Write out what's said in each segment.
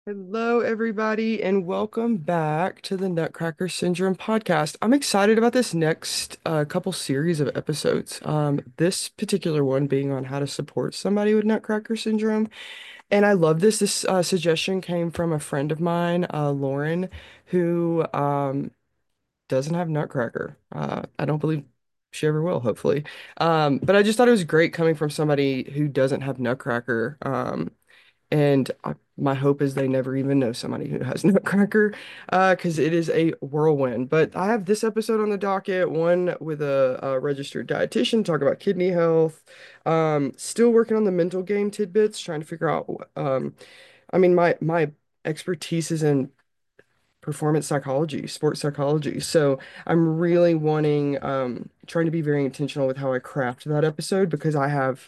Hello, everybody, and welcome back to the Nutcracker Syndrome podcast. I'm excited about this next couple series of episodes. This particular one being on how to support somebody with Nutcracker Syndrome. And I love this. This suggestion came from a friend of mine, Lauren, who doesn't have Nutcracker. I don't believe she ever will, hopefully. But I just thought it was great coming from somebody who doesn't have Nutcracker. My hope is they never even know somebody who has Nutcracker, because it is a whirlwind. But I have this episode on the docket, one with a registered dietitian, talk about kidney health. Still working on the mental game tidbits, trying to figure out. I mean, my expertise is in performance psychology, sports psychology. So I'm really trying to be very intentional with how I craft that episode because I have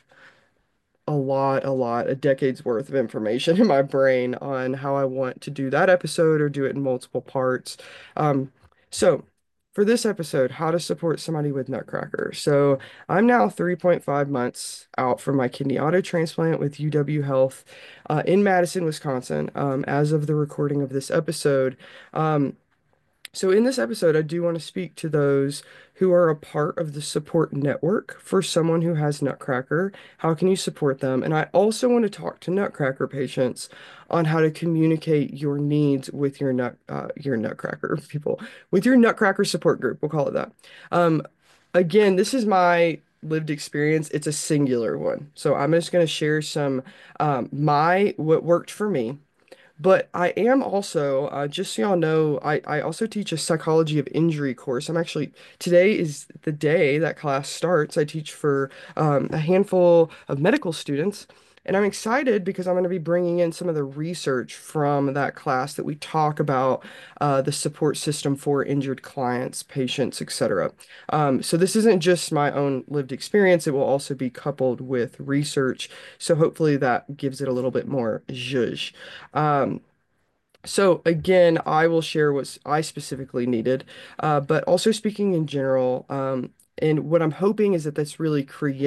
a decade's worth of information in my brain on how I want to do that episode or do it in multiple parts. Um, so for this episode, how to support somebody with Nutcracker. So I'm now 3.5 months out from my kidney auto transplant with UW Health in Madison, Wisconsin, as of the recording of this episode. Um, so, in this episode, I do want to speak to those who are a part of the support network for someone who has Nutcracker. How can you support them? And I also want to talk to Nutcracker patients on how to communicate your needs with your Nutcracker people, with your Nutcracker support group. We'll call it that. Um, Again, this is my lived experience. It's a singular one, so I'm just going to share some my what worked for me, but I am also, just so y'all know, I also teach a psychology of injury course. Today is the day that class starts. I teach for a handful of medical students, and I'm excited because I'm going to be bringing in some of the research from that class that we talk about the support system for injured clients, patients, etc. So this isn't just my own lived experience, it will also be coupled with research. So hopefully that gives it a little bit more zhuzh. Um, so again, I will share what I specifically needed, but also speaking in general. And what I'm hoping is that this really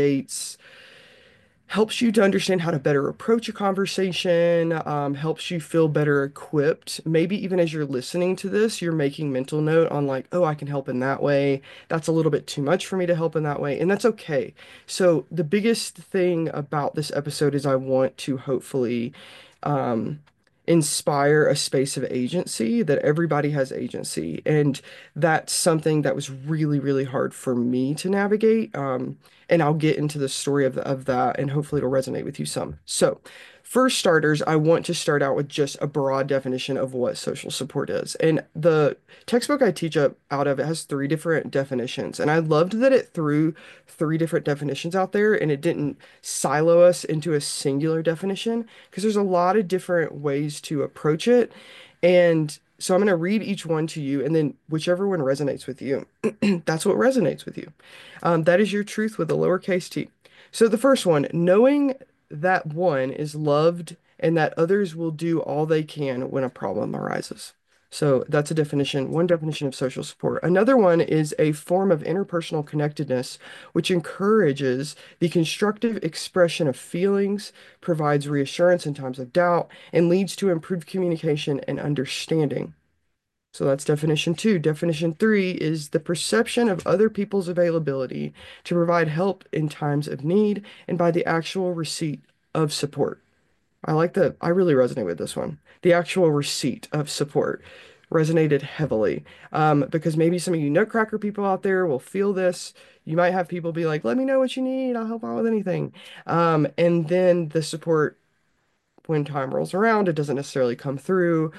helps you to understand how to better approach a conversation, helps you feel better equipped. Maybe even as you're listening to this, you're making mental note on like, oh, I can help in that way. That's a little bit too much for me to help in that way, and that's okay. So the biggest thing about this episode is I want to hopefully um, inspire a space of agency, that everybody has agency. And that's something that was really, really hard for me to navigate. And I'll get into the story of that, and hopefully it'll resonate with you some. So, for starters, I want to start out with just a broad definition of what social support is. And the textbook I teach out of it has three different definitions. And I loved that it threw three different definitions out there and it didn't silo us into a singular definition because there's a lot of different ways to approach it. And so I'm going to read each one to you, and then whichever one resonates with you, that's what resonates with you. That is your truth with a lowercase t. So the first one, knowing that one is loved and that others will do all they can when a problem arises. So that's a definition, one definition of social support. Another one is a form of interpersonal connectedness, which encourages the constructive expression of feelings, provides reassurance in times of doubt, and leads to improved communication and understanding. So that's definition two. Definition three is the perception of other people's availability to provide help in times of need and by the actual receipt of support. I like that. I really resonate with this one. The actual receipt of support resonated heavily, because maybe some of you Nutcracker people out there will feel this. You might have people be like, let me know what you need. I'll help out with anything. And then the support, when time rolls around, it doesn't necessarily come through.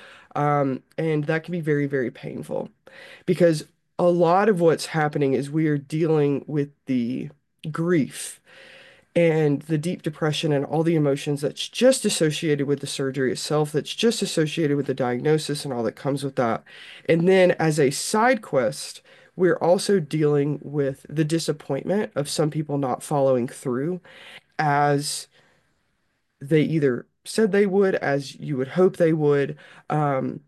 And that can be very, very painful because a lot of what's happening is we are dealing with the grief and the deep depression and all the emotions that's just associated with the surgery itself, that's just associated with the diagnosis and all that comes with that. And then as a side quest, we're also dealing with the disappointment of some people not following through as they either said they would, as you would hope they would. Um,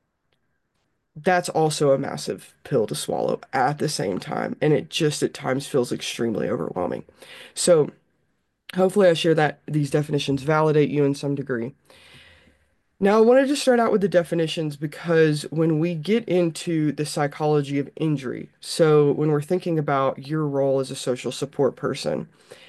that's also a massive pill to swallow at the same time. And it just at times feels extremely overwhelming. So hopefully I share that these definitions validate you in some degree. Now, I wanted to start out with the definitions because when we get into the psychology of injury, so when we're thinking about your role as a social support person,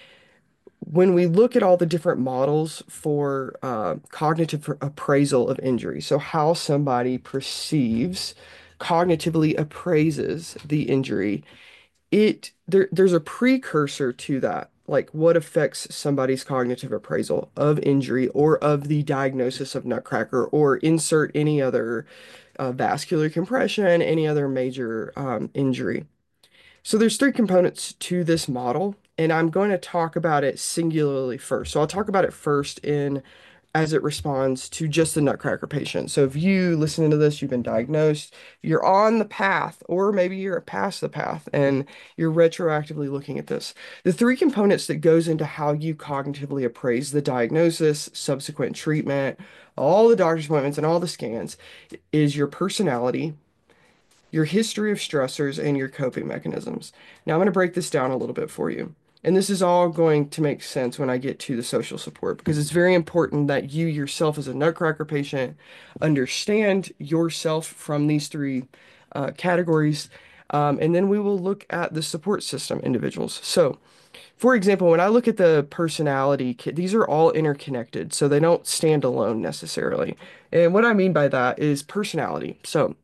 when we look at all the different models for cognitive appraisal of injury, so how somebody perceives, cognitively appraises the injury, there's a precursor to that, like what affects somebody's cognitive appraisal of injury or of the diagnosis of nutcracker or insert any other vascular compression, any other major injury. So there's three components to this model, and I'm going to talk about it singularly first. So I'll talk about it first in as it responds to just the Nutcracker patient. So if you listening to this, you've been diagnosed, you're on the path, or maybe you're past the path, and you're retroactively looking at this. The three components that goes into how you cognitively appraise the diagnosis, subsequent treatment, all the doctor's appointments, and all the scans is your personality, your history of stressors, and your coping mechanisms. Now, I'm going to break this down a little bit for you. And this is all going to make sense when I get to the social support because it's very important that you yourself, as a Nutcracker patient, understand yourself from these three categories. And then we will look at the support system individuals. So, for example, when I look at the personality, these are all interconnected, so they don't stand alone necessarily. And what I mean by that is personality. So,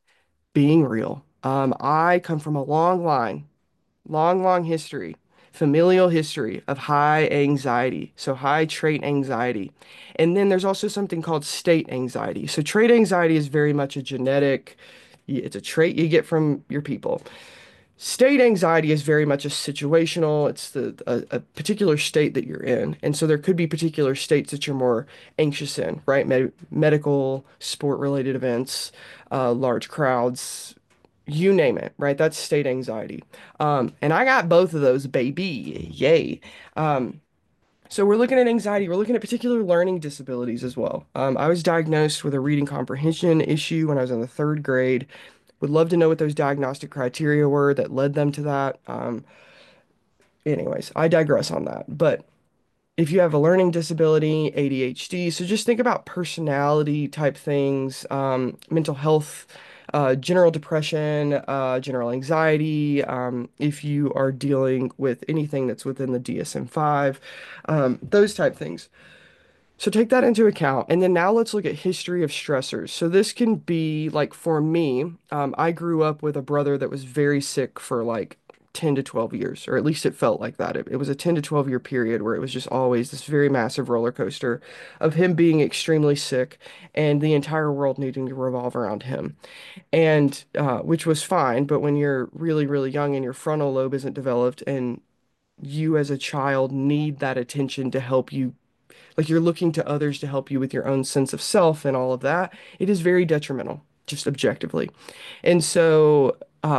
being real. I come from a long line, long history, familial history of high anxiety, so high trait anxiety. And then there's also something called state anxiety. So trait anxiety is very much a genetic, it's a trait you get from your people. State anxiety is very much a situational, it's a particular state that you're in. And so there could be particular states that you're more anxious in, right? Medical, sport-related events, large crowds, you name it, right? That's state anxiety. And I got both of those, baby. Yay. Um, so we're looking at anxiety. We're looking at particular learning disabilities as well. I was diagnosed with a reading comprehension issue when I was in the third grade. Would love to know what those diagnostic criteria were that led them to that. Anyways, I digress on that. But if you have a learning disability, ADHD, so just think about personality type things, mental health, general depression, general anxiety, if you are dealing with anything that's within the DSM-5, those type things. So take that into account. And then now let's look at history of stressors. So this can be like for me, I grew up with a brother that was very sick for like 10 to 12 years, or at least it felt like that. It was a 10 to 12 year period where it was just always this very massive roller coaster of him being extremely sick and the entire world needing to revolve around him. And which was fine, but when you're really young and your frontal lobe isn't developed and you as a child need that attention to help you, like you're looking to others to help you with your own sense of self and all of that, it is very detrimental, just objectively. And so,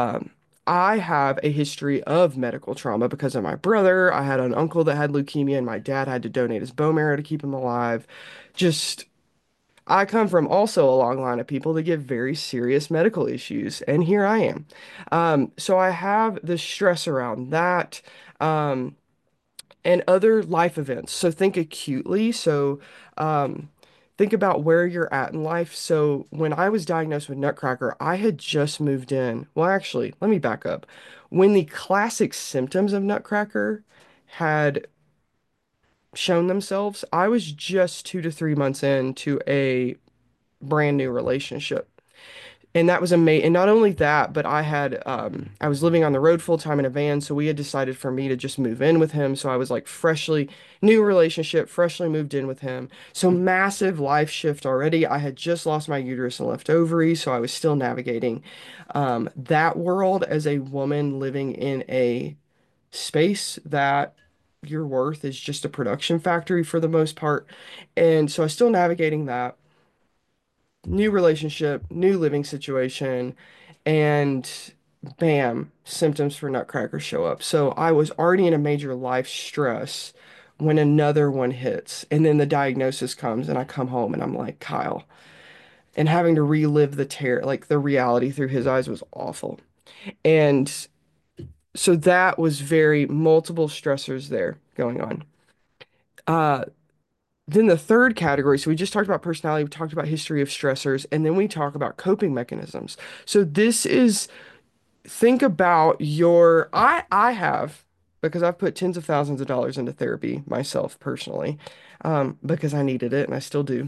I have a history of medical trauma because of my brother. I had an uncle that had leukemia, and my dad had to donate his bone marrow to keep him alive. Just, I come from also a long line of people that get very serious medical issues, and here I am. So I have the stress around that. Um, and other life events. So think acutely. So think about where you're at in life. So when I was diagnosed with Nutcracker, I had just moved in. Well, actually, let me back up. When the classic symptoms of Nutcracker had shown themselves, I was just 2 to 3 months into a brand new relationship. And that was amazing. And not only that, but I was living on the road full time in a van, so we had decided for me to just move in with him. So I was like freshly new relationship, freshly moved in with him. So massive life shift already. I had just lost my uterus and left ovaries, so I was still navigating that world as a woman living in a space that your worth is just a production factory for the most part. And so I was still navigating that new relationship, new living situation, and bam, symptoms for Nutcracker show up. So I was already in a major life stress when another one hits. And then the diagnosis comes, and I come home and I'm like, Kyle. And having to relive the terror, like the reality through his eyes was awful. And so that was very multiple stressors there going on. Then the third category, so we just talked about personality, we talked about history of stressors, and then we talk about coping mechanisms. So this is think about your I have because I've put tens of thousands of dollars into therapy myself personally, because I needed it and I still do.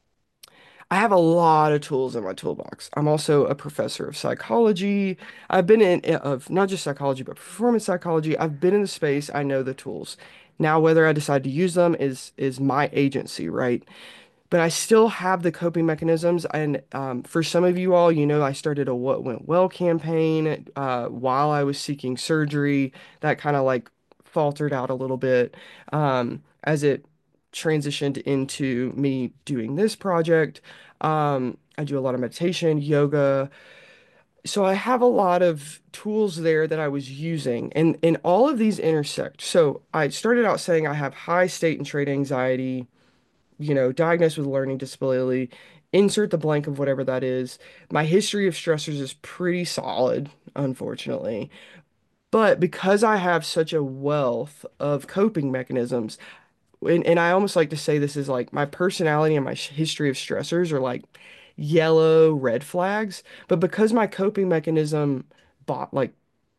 I have a lot of tools in my toolbox. I'm also a professor of psychology. I've been in of not just psychology, but performance psychology. I've been in the space. I know the tools. Now, whether I decide to use them is my agency, right? But I still have the coping mechanisms. And for some of you all, I started a What Went Well campaign while I was seeking surgery. That kind of like faltered out a little bit as it transitioned into me doing this project. I do a lot of meditation, yoga. So I have a lot of tools there that I was using, and all of these intersect. So I started out saying I have high state and trait anxiety, diagnosed with learning disability, insert the blank of whatever that is. My history of stressors is pretty solid, unfortunately. But because I have such a wealth of coping mechanisms, and I almost like to say this is like my personality and my history of stressors are like yellow red flags. But because my coping mechanism bot like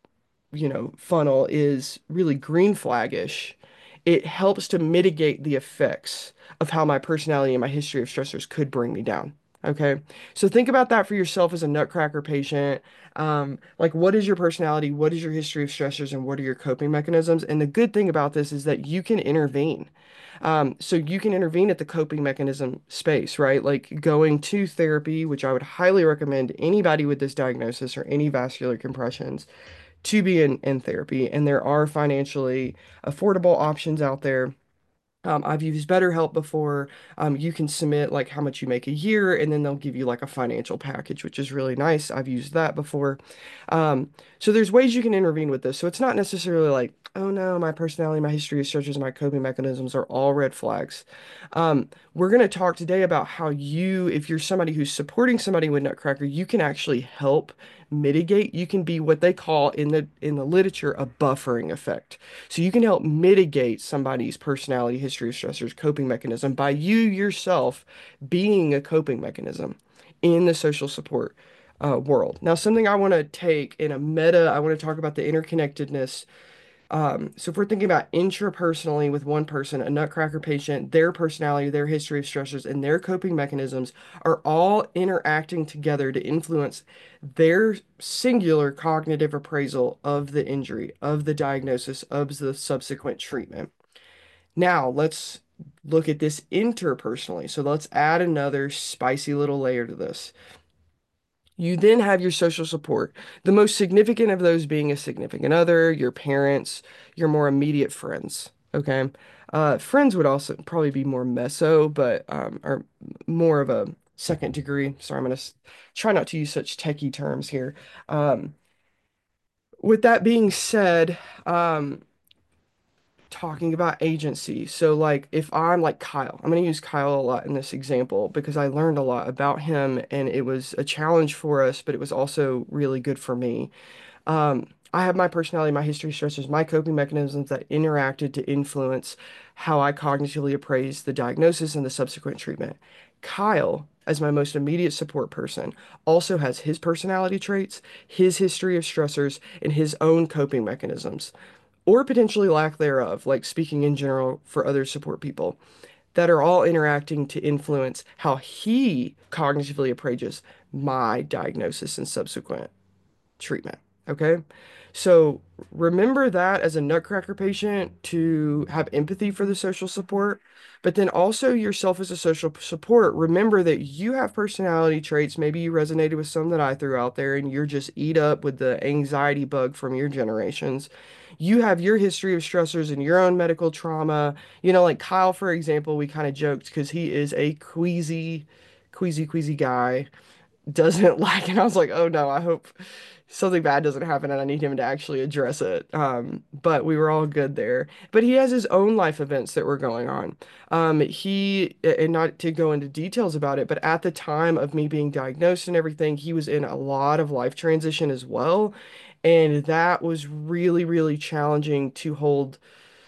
funnel is really green flaggish, it helps to mitigate the effects of how my personality and my history of stressors could bring me down. Okay. So think about that for yourself as a nutcracker patient. Like, what is your personality? What is your history of stressors? And what are your coping mechanisms? And the good thing about this is that you can intervene. So you can intervene at the coping mechanism space, right? Like going to therapy, which I would highly recommend anybody with this diagnosis or any vascular compressions to be in therapy, and there are financially affordable options out there. I've used BetterHelp before. You can submit like how much you make a year, and then they'll give you like a financial package, which is really nice. I've used that before. So there's ways you can intervene with this. So it's not necessarily like, oh no, my personality, my history of searches, my coping mechanisms are all red flags. We're going to talk today about how you, if you're somebody who's supporting somebody with Nutcracker, you can actually help mitigate. You can be what they call in the literature a buffering effect. So you can help mitigate somebody's personality, history of stressors, coping mechanism by you yourself being a coping mechanism in the social support world. Now, something I want to take in a meta, I want to talk about the interconnectedness. So if we're thinking about intrapersonally with one person, a Nutcracker patient, their personality, their history of stressors, and their coping mechanisms are all interacting together to influence their singular cognitive appraisal of the injury, of the diagnosis, of the subsequent treatment. Now, let's look at this interpersonally. So let's add another spicy little layer to this. You then have your social support, the most significant of those being a significant other, your parents, your more immediate friends. Okay. Friends would also probably be more meso, but are more of a second degree. Sorry, I'm gonna try not to use such techie terms here. Um, with that being said, talking about agency. So like if I'm like Kyle, I'm going to use Kyle a lot in this example because I learned a lot about him and it was a challenge for us, but it was also really good for me. I have my personality, my history stressors, my coping mechanisms that interacted to influence how I cognitively appraise the diagnosis and the subsequent treatment. Kyle, as my most immediate support person, also has his personality traits, his history of stressors, and his own coping mechanisms or potentially lack thereof, like speaking in general for other support people, that are all interacting to influence how he cognitively appraisals my diagnosis and subsequent treatment. Okay. So remember that as a Nutcracker patient to have empathy for the social support, but then also yourself as a social support. Remember that you have personality traits. Maybe you resonated with some that I threw out there and you're just eat up with the anxiety bug from your generations. You have your history of stressors and your own medical trauma. Like Kyle, for example, we kind of joked because he is a queasy guy doesn't like, and I was like, oh no, I hope something bad doesn't happen and I need him to actually address it. But we were all good there. But he has his own life events that were going on. And not to go into details about it, but at the time of me being diagnosed and everything, he was in a lot of life transition as well. And that was really, really challenging to hold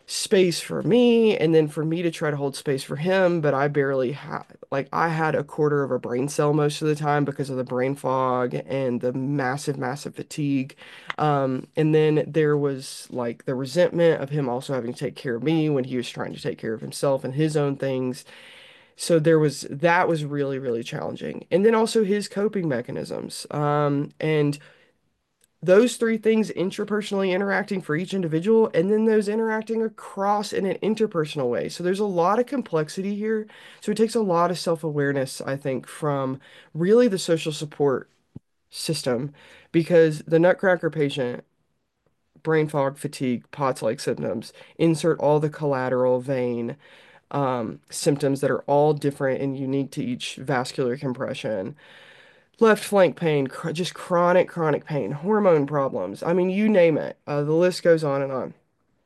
space for me and then for me to try to hold space for him, but I barely had like I had a quarter of a brain cell most of the time because of the brain fog and the massive fatigue. And then there was like the resentment of him also having to take care of me when he was trying to take care of himself and his own things. So there was that was really challenging. And then also his coping mechanisms. And those three things intrapersonally interacting for each individual, and then those interacting across in an interpersonal way. So there's a lot of complexity here. So it takes a lot of self-awareness, I think, from really the social support system, because the Nutcracker patient, brain fog, fatigue, POTS-like symptoms, insert all the collateral vein symptoms that are all different and unique to each vascular compression. Left flank pain, just chronic pain, hormone problems. I mean, you name it. The list goes on and on.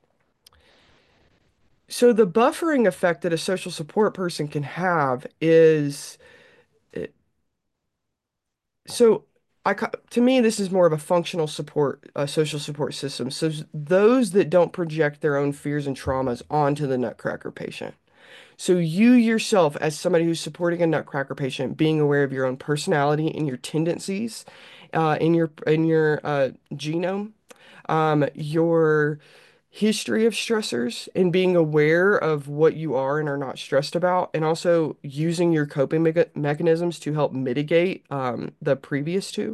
So the buffering effect that a social support person can have is so to me this is more of a functional support, social support system. So those that don't project their own fears and traumas onto the Nutcracker patient. So you yourself, as somebody who's supporting a Nutcracker patient, being aware of your own personality and your tendencies, in your genome, your history of stressors, and being aware of what you are and are not stressed about, and also using your coping mechanisms to help mitigate the previous two.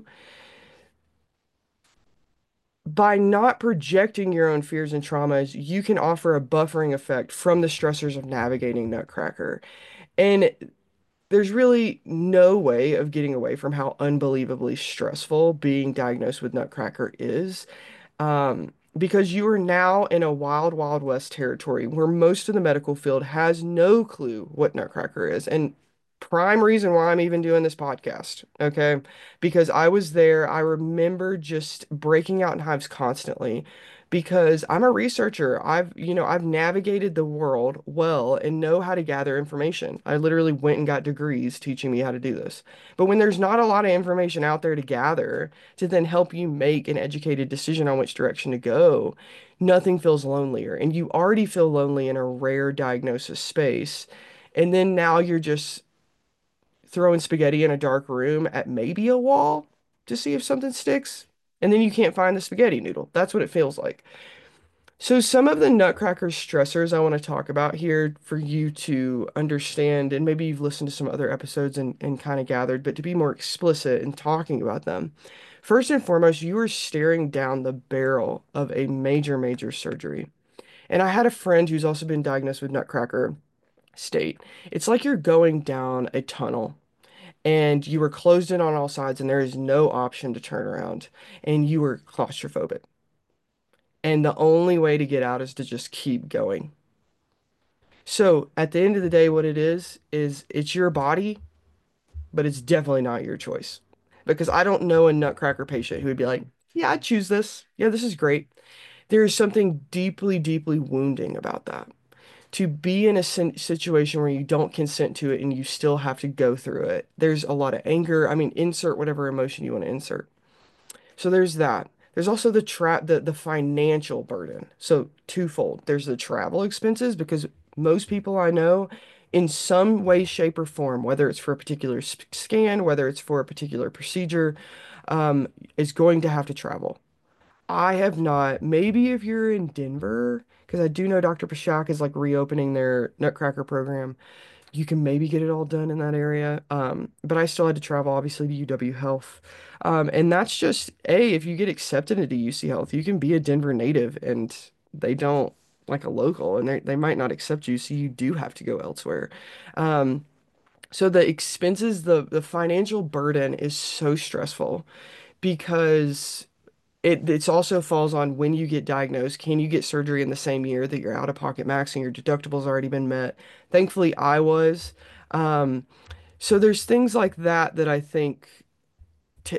By not projecting your own fears and traumas, you can offer a buffering effect from the stressors of navigating Nutcracker. And there's really no way of getting away from how unbelievably stressful being diagnosed with Nutcracker is. Because you are now in a wild west territory where most of the medical field has no clue what Nutcracker is. And prime reason why I'm even doing this podcast, okay? Because I was there, I remember just breaking out in hives constantly because I'm a researcher. I've navigated the world well and know how to gather information. I literally went and got degrees teaching me how to do this. But when there's not a lot of information out there to gather, to then help you make an educated decision on which direction to go, nothing feels lonelier. And you already feel lonely in a rare diagnosis space. And then now you're just throwing spaghetti in a dark room at maybe a wall to see if something sticks. And then you can't find the spaghetti noodle. That's what it feels like. So, some of the Nutcracker stressors I want to talk about here for you to understand, and maybe you've listened to some other episodes and kind of gathered, but to be more explicit in talking about them. First and foremost, you are staring down the barrel of a major surgery. And I had a friend who's also been diagnosed with Nutcracker state. It's like you're going down a tunnel and you are closed in on all sides, and there is no option to turn around, and you are claustrophobic. And the only way to get out is to just keep going. So at the end of the day, what it is it's your body, but it's definitely not your choice. Because I don't know a Nutcracker patient who would be like, yeah, I'd choose this. Yeah, this is great. There is something deeply wounding about that. To be in a situation where you don't consent to it and you still have to go through it. There's a lot of anger. I mean, insert whatever emotion you want to insert. So there's that. There's also the financial burden. So twofold. There's the travel expenses because most people I know in some way, shape, or form, whether it's for a particular scan, whether it's for a particular procedure, is going to have to travel. I have not. Maybe if you're in Denver, because I do know Dr. Pashak is like reopening their Nutcracker program, you can maybe get it all done in that area. But I still had to travel, obviously, to UW Health. And that's just, if you get accepted into UC Health, you can be a Denver native and they don't like a local and they might not accept you, so you do have to go elsewhere. Um, so the expenses, the financial burden is so stressful because it's also falls on when you get diagnosed. Can you get surgery in the same year that your out-of-pocket max and your deductible's already been met? Thankfully, I was. Um, so there's things like that that I think t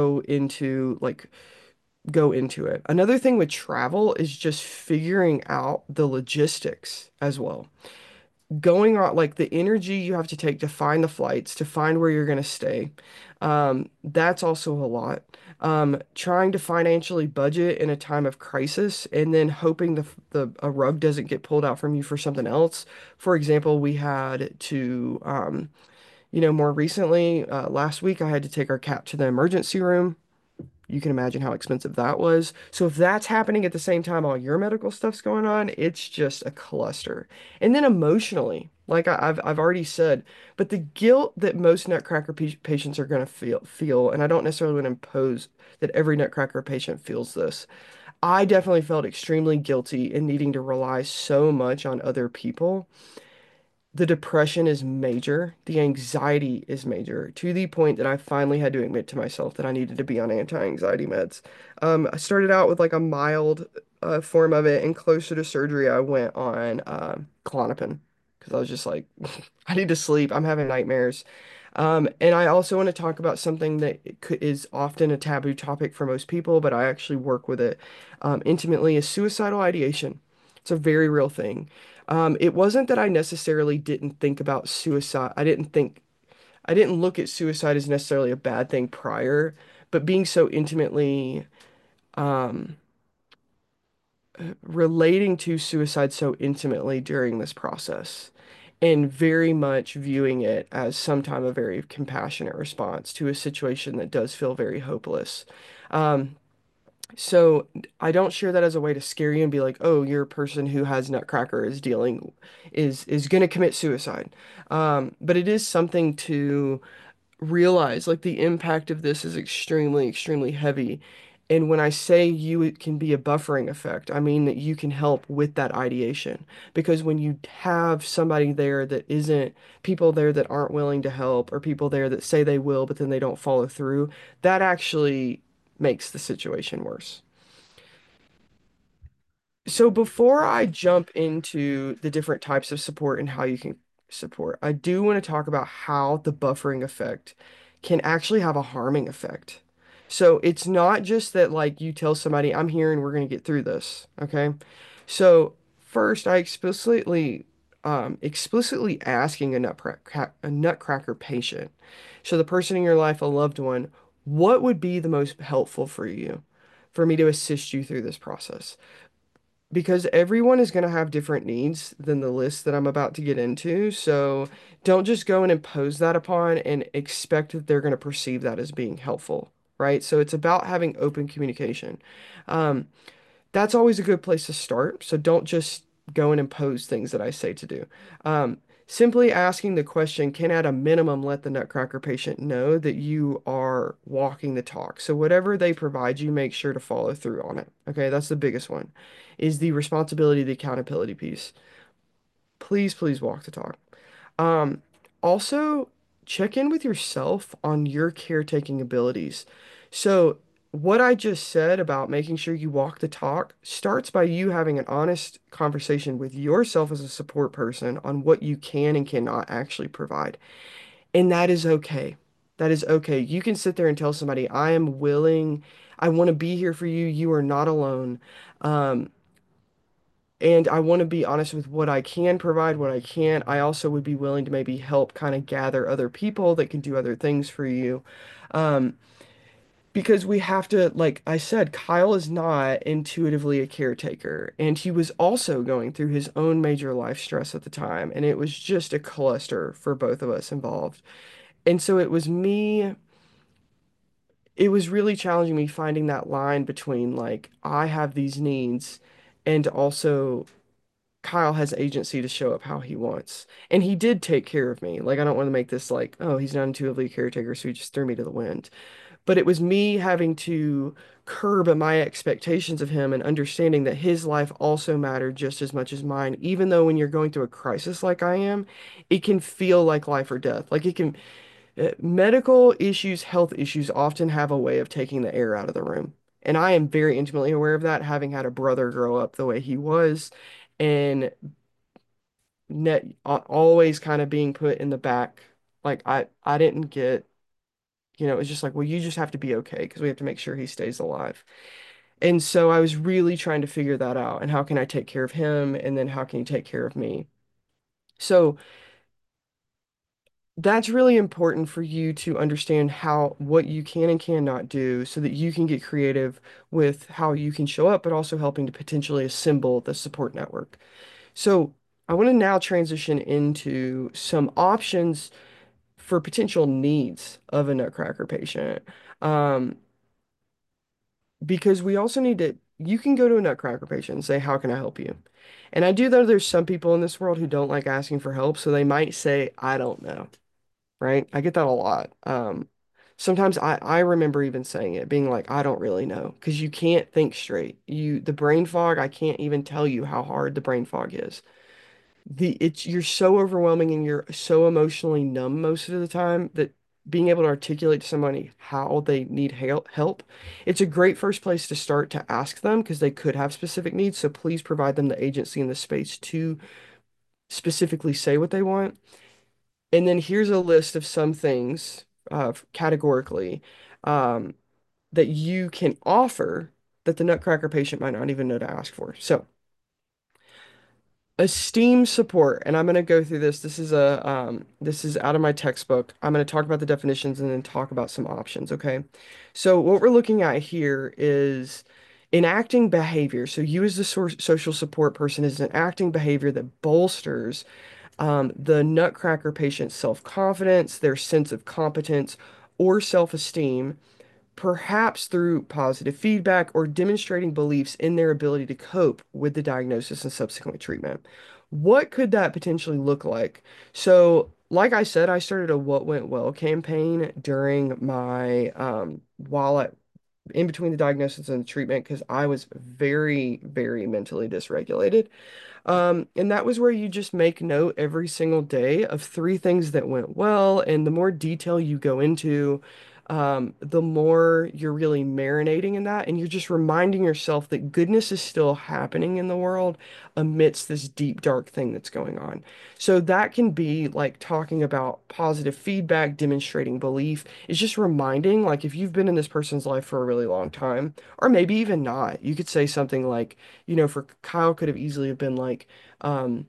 go into it. Another thing with travel is just figuring out the logistics as well. going on like the energy you have to take to find the flights, to find where you're going to stay. That's also a lot. Trying to financially budget in a time of crisis and then hoping the a rug doesn't get pulled out from you for something else. For example, we had to, more recently, last week, I had to take our cat to the emergency room. You can imagine how expensive that was. So if that's happening at the same time all your medical stuff's going on, it's just a cluster. And then emotionally, like I've already said, but the guilt that most Nutcracker patients are going to feel, and I don't necessarily want to impose that every Nutcracker patient feels this. I definitely felt extremely guilty in needing to rely so much on other people. The depression is major. The anxiety is major to the point that I finally had to admit to myself that I needed to be on anti-anxiety meds. I started out with like a mild form of it, and closer to surgery, I went on Klonopin because I was just like, I need to sleep. I'm having nightmares. And I also want to talk about something that is often a taboo topic for most people, but I actually work with it intimately, is suicidal ideation. It's a very real thing. It wasn't that I necessarily didn't think about suicide. I didn't look at suicide as necessarily a bad thing prior, but being so intimately um, relating to suicide so intimately during this process and very much viewing it as sometime a very compassionate response to a situation that does feel very hopeless. Um, So I don't share that as a way to scare you and be like, oh, you're a person who has Nutcracker is going to commit suicide. But it is something to realize, like the impact of this is extremely, extremely heavy. And when I say you, it can be a buffering effect. I mean that you can help with that ideation. Because when you have somebody there that isn't, people there that aren't willing to help, or people there that say they will, but then they don't follow through, that actually makes the situation worse. So before I jump into the different types of support and how you can support, I do want to talk about how the buffering effect can actually have a harming effect. So it's not just that like you tell somebody, I'm here and we're going to get through this. Okay. So first I explicitly asking a nutcracker patient. So the person in your life, a loved one, what would be the most helpful for you, for me to assist you through this process? Because everyone is going to have different needs than the list that I'm about to get into. So don't just go and impose that upon and expect that they're going to perceive that as being helpful, right? So it's about having open communication. Um, that's always a good place to start. So don't just go and impose things that I say to do. Simply asking the question can at a minimum let the Nutcracker patient know that you are walking the talk. So whatever they provide you, make sure to follow through on it. Okay, that's the biggest one, is the responsibility, the accountability piece. Please, please walk the talk. Um, Also, check in with yourself on your caretaking abilities. So, what I just said about making sure you walk the talk starts by you having an honest conversation with yourself as a support person on what you can and cannot actually provide. And that is okay. That is okay. You can sit there and tell somebody, I am willing, I want to be here for you. You are not alone. Um, and I want to be honest with what I can provide, what I can't. I also would be willing to maybe help kind of gather other people that can do other things for you. Um, because we have to, like I said, Kyle is not intuitively a caretaker, and he was also going through his own major life stress at the time, and it was just a cluster for both of us involved. And so it was really challenging me finding that line between like, I have these needs, and also Kyle has agency to show up how he wants. And he did take care of me. Like, I don't want to make this like, oh, he's not intuitively a caretaker, so he just threw me to the wind. But it was me having to curb my expectations of him and understanding that his life also mattered just as much as mine. Even though when you're going through a crisis like I am, it can feel like life or death. Like it can, medical issues, health issues often have a way of taking the air out of the room. And I am very intimately aware of that, having had a brother grow up the way he was. And always kind of being put in the back. Like I didn't get, it was just like, well, you just have to be okay because we have to make sure he stays alive. And so I was really trying to figure that out and how can I take care of him and then how can you take care of me? So that's really important for you to understand how what you can and cannot do so that you can get creative with how you can show up, but also helping to potentially assemble the support network. So I want to now transition into some options for potential needs of a Nutcracker patient. Um, because we also need to, you can go to a Nutcracker patient and say, how can I help you? And I do know there's some people in this world who don't like asking for help, so they might say, I don't know, right? I get that a lot. Sometimes I remember even saying it, being like, I don't really know, because you can't think straight. The brain fog, I can't even tell you how hard the brain fog is. You're so overwhelming and you're so emotionally numb most of the time that being able to articulate to somebody how they need help, it's a great first place to start to ask them because they could have specific needs. So please provide them the agency and the space to specifically say what they want. And then here's a list of some things, categorically, um, that you can offer that the Nutcracker patient might not even know to ask for. So, esteem support, and I'm going to go through this. This is out of my textbook. I'm going to talk about the definitions and then talk about some options, okay? So what we're looking at here is enacting behavior. So you as the social support person is enacting behavior that bolsters the Nutcracker patient's self-confidence, their sense of competence, or self-esteem, perhaps through positive feedback or demonstrating beliefs in their ability to cope with the diagnosis and subsequent treatment. What could that potentially look like? So, like I said, I started a What Went Well campaign during my while at in between the diagnosis and the treatment because I was very, very mentally dysregulated. And that was where you just make note every single day of three things that went well. And the more detail you go into, the more you're really marinating in that. And you're just reminding yourself that goodness is still happening in the world amidst this deep, dark thing that's going on. So that can be like talking about positive feedback, demonstrating belief. It's just reminding, like, if you've been in this person's life for a really long time, or maybe even not, you could say something like, for Kyle could have easily have been like, um,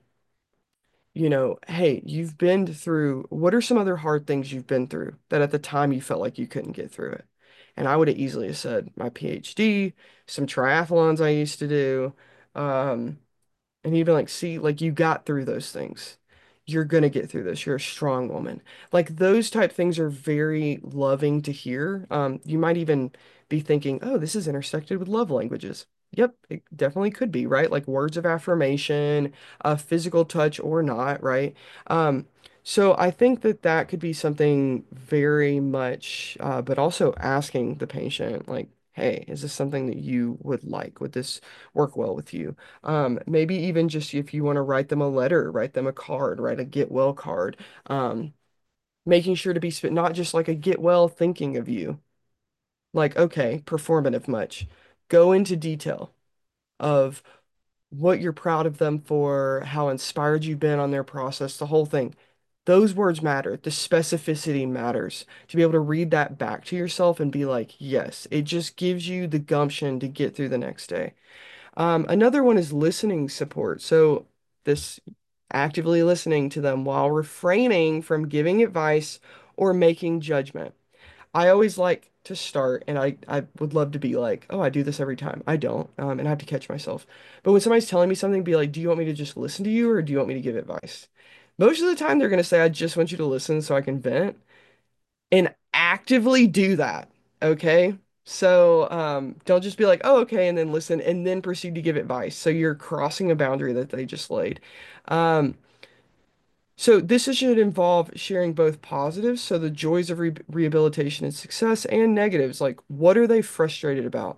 hey, you've been through, what are some other hard things you've been through that at the time you felt like you couldn't get through it? And I would have easily have said my PhD, some triathlons I used to do, um, and even like, see, like you got through those things. You're gonna get through this. You're a strong woman. Like those type things are very loving to hear. You might even be thinking, oh, this is intersected with love languages. Yep, it definitely could be, right? Like words of affirmation, physical touch or not, right? Um, so I think that that could be something very much, but also asking the patient, like, hey, is this something that you would like? Would this work well with you? Maybe even just if you want to write them a letter, write them a card, write a get well card. Um, Making sure to be not just like a get well thinking of you, like, okay, performative much. Go into detail of what you're proud of them for, how inspired you've been on their process, the whole thing. Those words matter. The specificity matters. To be able to read that back to yourself and be like, yes, it just gives you the gumption to get through the next day. Another one is listening support. So this actively listening to them while refraining from giving advice or making judgment. I always like to start, and I would love to be like, oh, I do this every time. I don't, and I have to catch myself. But when somebody's telling me something, be like, do you want me to just listen to you or do you want me to give advice? Most of the time, they're going to say, I just want you to listen so I can vent and actively do that. Okay. So don't just be like, oh, okay, and then listen and then proceed to give advice. So you're crossing a boundary that they just laid. Um, so should involve sharing both positives, so the joys of rehabilitation and success, and negatives, like what are they frustrated about?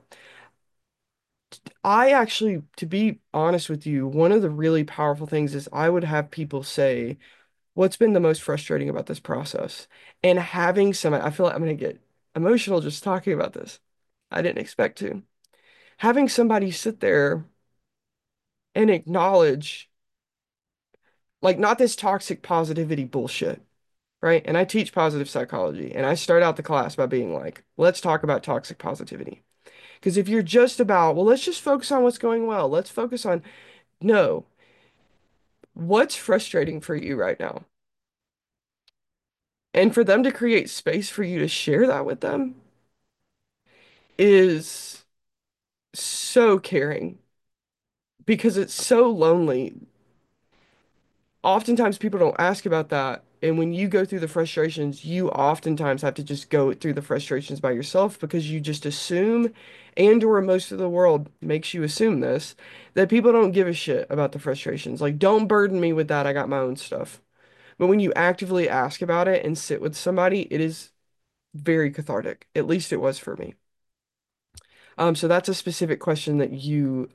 I actually, to be honest with you, one of the really powerful things is I would have people say, what's been the most frustrating about this process? And having some, I feel like I'm going to get emotional just talking about this. I didn't expect to. Having somebody sit there and acknowledge, like, not this toxic positivity bullshit, right? And I teach positive psychology, and I start out the class by being like, let's talk about toxic positivity. Because if you're just about, well, let's just focus on what's going well, let's focus on, no, What's frustrating for you right now? And for them to create space for you to share that with them is so caring because it's so lonely. Oftentimes people don't ask about that. And when you go through the frustrations, you oftentimes have to just go through the frustrations by yourself because you just assume, and or most of the world makes you assume this, that people don't give a shit about the frustrations. Like, don't burden me with that. I got my own stuff. But when you actively ask about it and sit with somebody, it is very cathartic. At least it was for me. So that's a specific question that you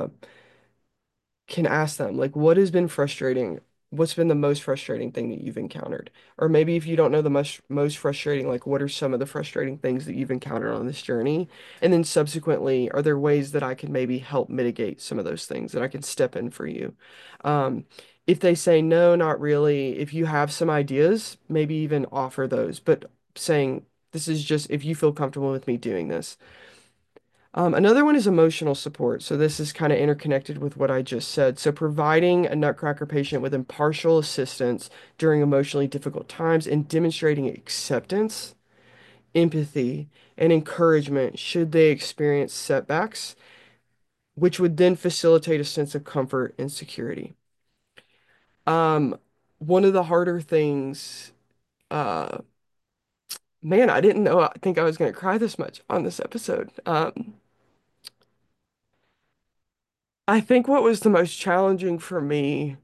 can ask them, like, what has been frustrating? What's been the most frustrating thing that you've encountered? Or maybe if you don't know the most frustrating, like, what are some of the frustrating things that you've encountered on this journey? And then subsequently, are there ways that I can maybe help mitigate some of those things that I can step in for you? Um, if they say no, not really, if you have some ideas, maybe even offer those, but saying, this is just if you feel comfortable with me doing this. Another one is emotional support. So this is kind of interconnected with what I just said. So providing a Nutcracker patient with impartial assistance during emotionally difficult times and demonstrating acceptance, empathy, and encouragement should they experience setbacks, which would then facilitate a sense of comfort and security. Um, One of the harder things, uh, man, I didn't know, I think I was going to cry this much on this episode. I think what was the most challenging for me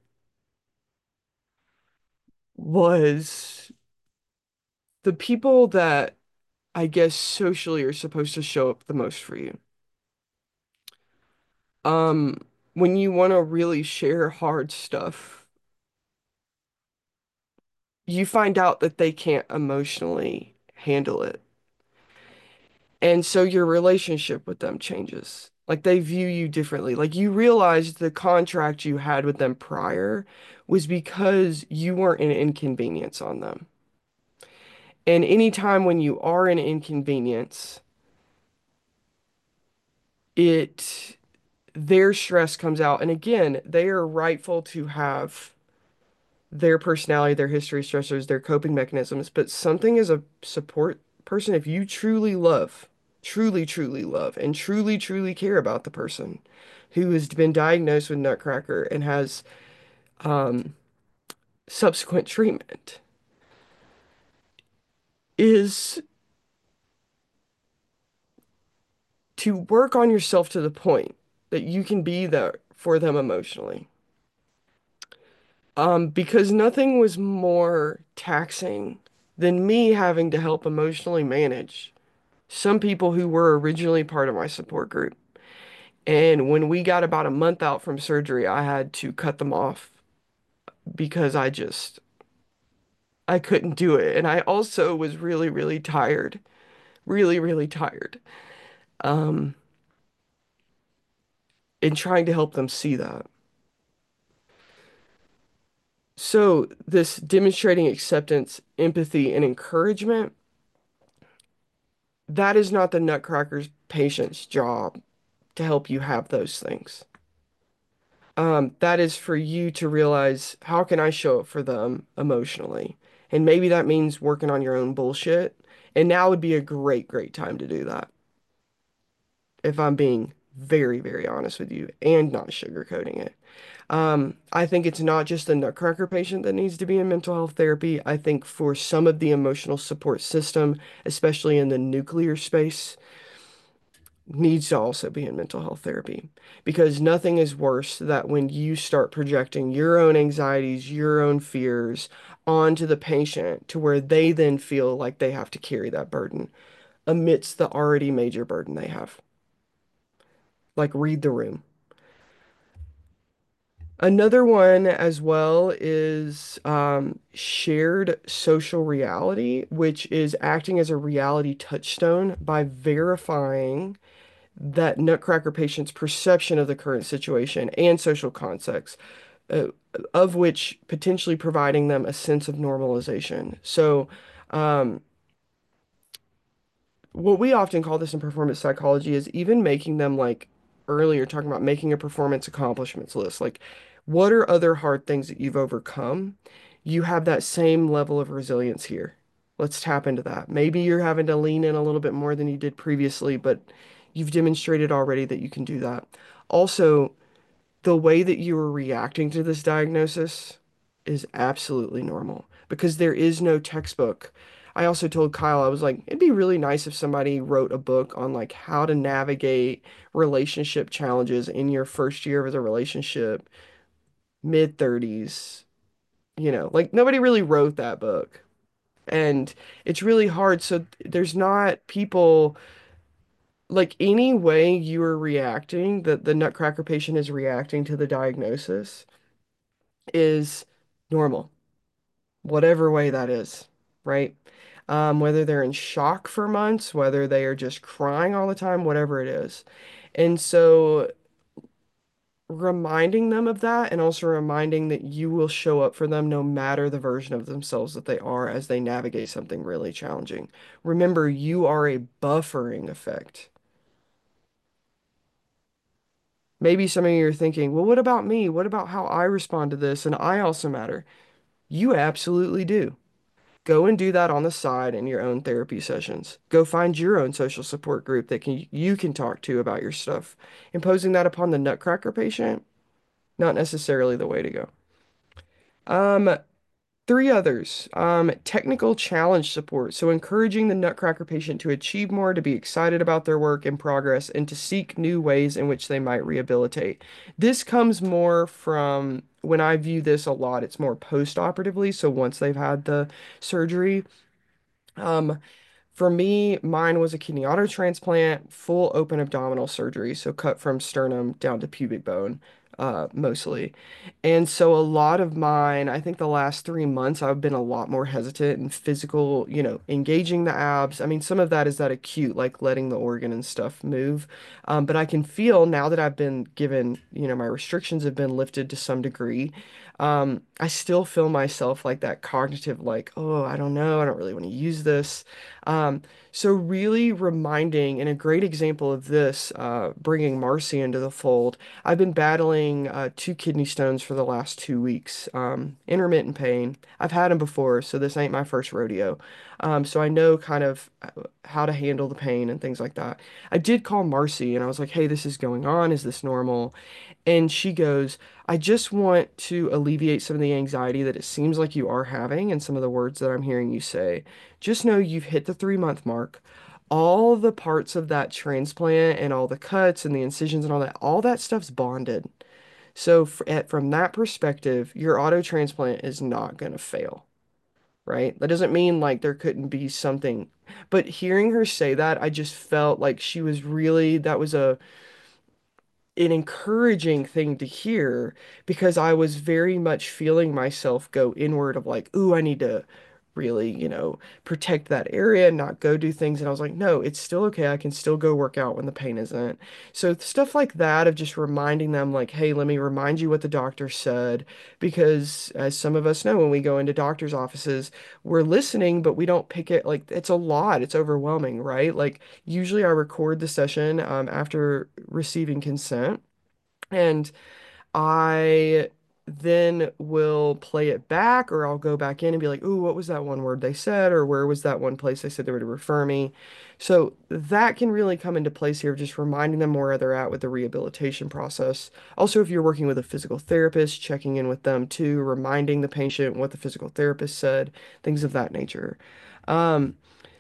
was the people that I guess socially are supposed to show up the most for you. Um, when you want to really share hard stuff, you find out that they can't emotionally handle it. And so your relationship with them changes. Like they view you differently. Like you realize the contract you had with them prior was because you weren't an inconvenience on them. And anytime when you are an inconvenience, it their stress comes out. And again, they are rightful to have their personality, their history, stressors, their coping mechanisms. But something as a support person, if you truly love, truly, truly love, and truly, truly care about the person who has been diagnosed with Nutcracker and has um, subsequent treatment, is to work on yourself to the point that you can be there for them emotionally. Because nothing was more taxing than me having to help emotionally manage some people who were originally part of my support group. And when we got about a month out from surgery, I had to cut them off because I couldn't do it. And I also was really, really tired, really, really tired, um, in trying to help them see that. So this demonstrating acceptance, empathy, and encouragement, that is not the Nutcracker's patient's job to help you have those things. That is for you to realize how can I show up for them emotionally? And maybe that means working on your own bullshit. And now would be a great, great time to do that. If I'm being very, very honest with you and not sugarcoating it. I think it's not just the Nutcracker patient that needs to be in mental health therapy. I think for some of the emotional support system, especially in the nuclear space, needs to also be in mental health therapy because nothing is worse that when you start projecting your own anxieties, your own fears onto the patient to where they then feel like they have to carry that burden amidst the already major burden they have. Like read the room. Another one as well is shared social reality, which is acting as a reality touchstone by verifying that Nutcracker patient's perception of the current situation and social context, uh, of which potentially providing them a sense of normalization. So, um, what we often call this in performance psychology is even making them like earlier talking about making a performance accomplishments list. Like, What are other hard things that you've overcome? You have that same level of resilience here. Let's tap into that. Maybe you're having to lean in a little bit more than you did previously, but you've demonstrated already that you can do that. Also, the way that you are reacting to this diagnosis is absolutely normal because there is no textbook. I also told Kyle, I was like, it'd be really nice if somebody wrote a book on like how to navigate relationship challenges in your first year of the relationship, mid 30s, like nobody really wrote that book. And it's really hard. So there's not people like any way you are reacting, that the Nutcracker patient is reacting to the diagnosis is normal, whatever way that is, right? Whether they're in shock for months, whether they are just crying all the time, whatever it is. And so reminding them of that and also reminding that you will show up for them no matter the version of themselves that they are as they navigate something really challenging. Remember, you are a buffering effect. Maybe some of you are thinking, well, what about me? What about how I respond to this? And I also matter. You absolutely do. Go and do that on the side in your own therapy sessions. Go find your own social support group that you can talk to about your stuff. Imposing that upon the Nutcracker patient, not necessarily the way to go. Um, Three others. Technical challenge support. So encouraging the Nutcracker patient to achieve more, to be excited about their work and progress, and to seek new ways in which they might rehabilitate. This comes more from when I view this a lot, it's more post-operatively. So once they've had the surgery. Um, For me, mine was a kidney auto transplant, full open abdominal surgery, so cut from sternum down to pubic bone, mostly. And so a lot of mine, I think the last 3 months, I've been a lot more hesitant and physical, engaging the abs. I mean, some of that is that acute, like letting the organ and stuff move. But I can feel now that I've been given, my restrictions have been lifted to some degree. I still feel myself like that cognitive, like, oh, I don't know, I don't really want to use this. Um, so really reminding, and a great example of this, bringing Marcy into the fold. I've been battling two kidney stones for the last 2 weeks. Intermittent pain. I've had them before, so this ain't my first rodeo. So I know kind of how to handle the pain and things like that. I did call Marcy and I was like, hey, this is going on. Is this normal? And she goes, I just want to alleviate some of the anxiety that it seems like you are having and some of the words that I'm hearing you say. Just know you've hit the 3 month mark. All the parts of that transplant and all the cuts and the incisions and all that stuff's bonded. So from that perspective, your auto transplant is not going to fail, right? That doesn't mean like there couldn't be something, but hearing her say that, I just felt like she was really, that was an encouraging thing to hear because I was very much feeling myself go inward of like, ooh, I need to really, protect that area and not go do things. And I was like, no, it's still okay. I can still go work out when the pain isn't. So stuff like that of just reminding them like, hey, let me remind you what the doctor said. Because as some of us know, when we go into doctor's offices, we're listening, but we don't pick it like it's a lot. It's overwhelming, right? Like usually I record the session after receiving consent. And I then will play it back, or I'll go back in and be like, ooh, what was that one word they said? Or where was that one place they said they were to refer me? So that can really come into place here, just reminding them where they're at with the rehabilitation process. Also, if you're working with a physical therapist, checking in with them too, reminding the patient what the physical therapist said, things of that nature. Um,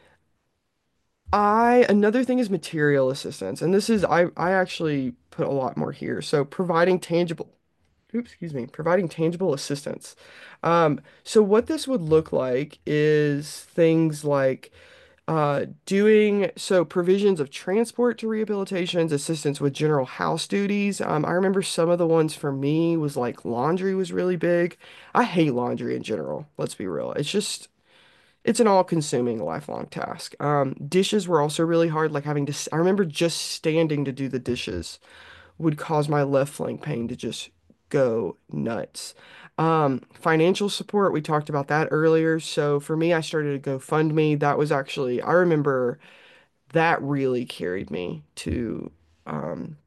Another thing is material assistance, and this is I actually put a lot more here. So providing tangible excuse me, providing tangible assistance. So what this would look like is things like doing so provisions of transport to rehabilitations, assistance with general house duties. I remember some of the ones for me was like laundry was really big. I hate laundry in general, let's be real. It's an all-consuming lifelong task. Dishes were also really hard, like having to, I remember just standing to do the dishes would cause my left flank pain to just go nuts. Financial support, we talked about that earlier. So for me, I started a GoFundMe. That was actually, I remember that really carried me to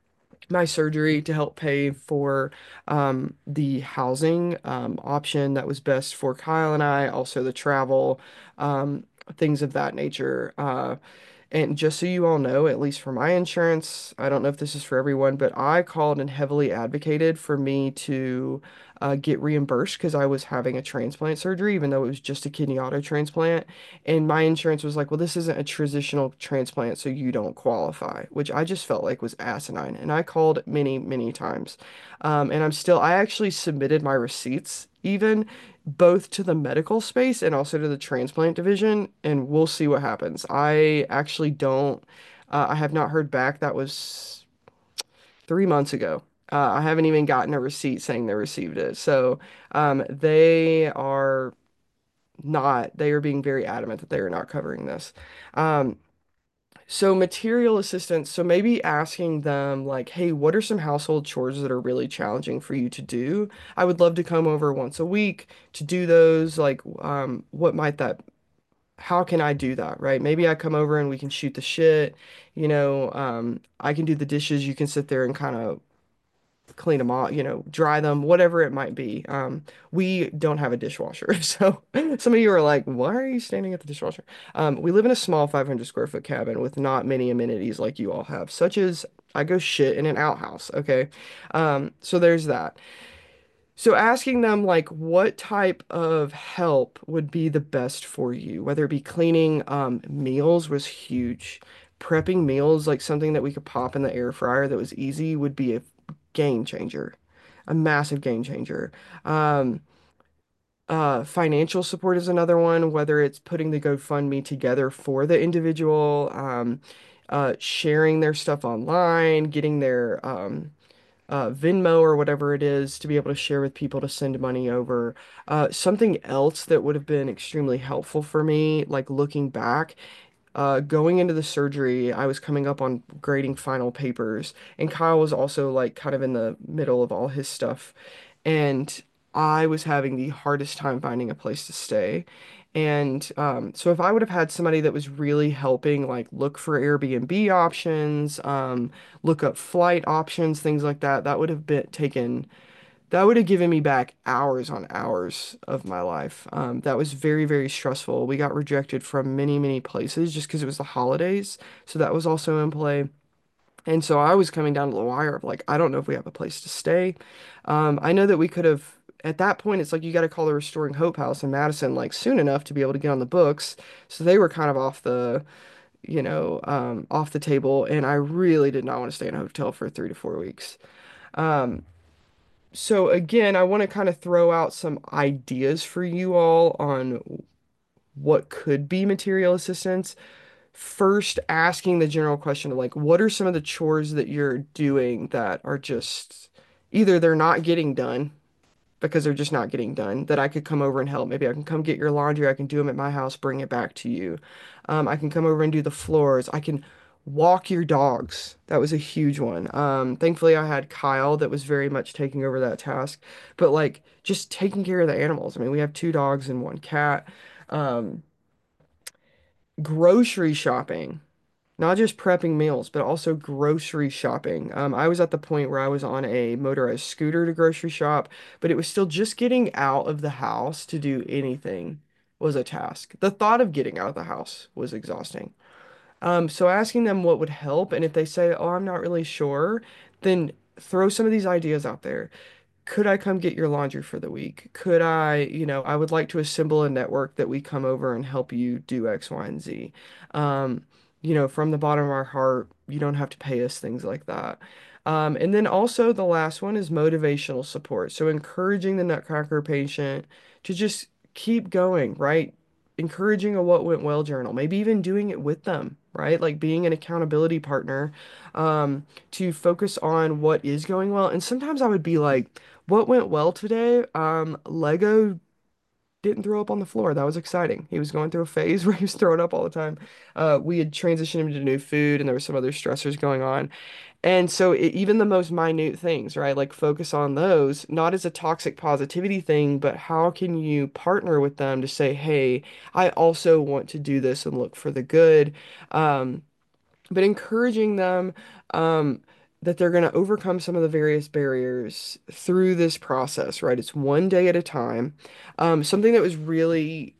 my surgery to help pay for the housing option that was best for Kyle and I, also the travel, things of that nature. And just so you all know, at least for my insurance, I don't know if this is for everyone, but I called and heavily advocated for me to get reimbursed because I was having a transplant surgery, even though it was just a kidney auto transplant. And my insurance was like, well, this isn't a transitional transplant, so you don't qualify, which I just felt like was asinine. And I called many, many times. And I actually submitted my receipts even both to the medical space and also to the transplant division, and we'll see what happens. I actually don't, I have not heard back. That was 3 months ago. I haven't even gotten a receipt saying they received it. So they are they are being very adamant that they are not covering this. Um, so material assistance, so maybe asking them like, hey, what are some household chores that are really challenging for you to do? I would love to come over once a week to do those. Like, what might that, how can I do that, right? Maybe I come over and we can shoot the shit. I can do the dishes. You can sit there and kind of clean them off, dry them, whatever it might be. We don't have a dishwasher. So some of you are like, why are you standing at the dishwasher? We live in a small 500 square foot cabin with not many amenities like you all have, such as I go shit in an outhouse. Okay. So there's that. So asking them like what type of help would be the best for you, whether it be cleaning, meals was huge. Prepping meals, like something that we could pop in the air fryer that was easy, would be a game changer, a massive game changer. Um, Financial support is another one, whether it's putting the GoFundMe together for the individual, sharing their stuff online, getting their Venmo or whatever it is to be able to share with people to send money over. Something else that would have been extremely helpful for me, like looking back, going into the surgery, I was coming up on grading final papers, and Kyle was also like kind of in the middle of all his stuff. And I was having the hardest time finding a place to stay. And so if I would have had somebody that was really helping, like look for Airbnb options, look up flight options, things like that, that would have given me back hours on hours of my life. That was very, very stressful. We got rejected from many, many places just because it was the holidays. So that was also in play. And so I was coming down to the wire of like, I don't know if we have a place to stay. I know that we could have, at that point, it's like you got to call the Restoring Hope House in Madison like soon enough to be able to get on the books. So they were kind of off the table. And I really did not want to stay in a hotel for 3 to 4 weeks. Um, so again, I want to kind of throw out some ideas for you all on what could be material assistance. First, asking the general question of like, what are some of the chores that you're doing that are just either they're not getting done because they're just not getting done, that I could come over and help. Maybe I can come get your laundry. I can do them at my house, bring it back to you. I can come over and do the floors. I can walk your dogs. That was a huge one. Thankfully, I had Kyle that was very much taking over that task, but like just taking care of the animals. I mean, we have 2 dogs and 1 cat. Um, Grocery shopping. Not just prepping meals, but also grocery shopping. I was at the point where I was on a motorized scooter to grocery shop, but it was still just getting out of the house to do anything was a task. The thought of getting out of the house was exhausting. So asking them what would help, and if they say, "Oh, I'm not really sure," then throw some of these ideas out there. Could I come get your laundry for the week? Could I would like to assemble a network that we come over and help you do X, Y, and Z. From the bottom of our heart, you don't have to pay us, things like that. And then also the last one is motivational support. So encouraging the Nutcracker patient to just keep going, right? Encouraging a what went well journal, maybe even doing it with them, right? Like being an accountability partner, to focus on what is going well. And sometimes I would be like, what went well today? Lego didn't throw up on the floor. That was exciting. He was going through a phase where he was throwing up all the time. We had transitioned him to new food, and there were some other stressors going on. And so even the most minute things, right? Like focus on those, not as a toxic positivity thing, but how can you partner with them to say, hey, I also want to do this and look for the good. But encouraging them. Um, that they're going to overcome some of the various barriers through this process, right? It's one day at a time. Something that was really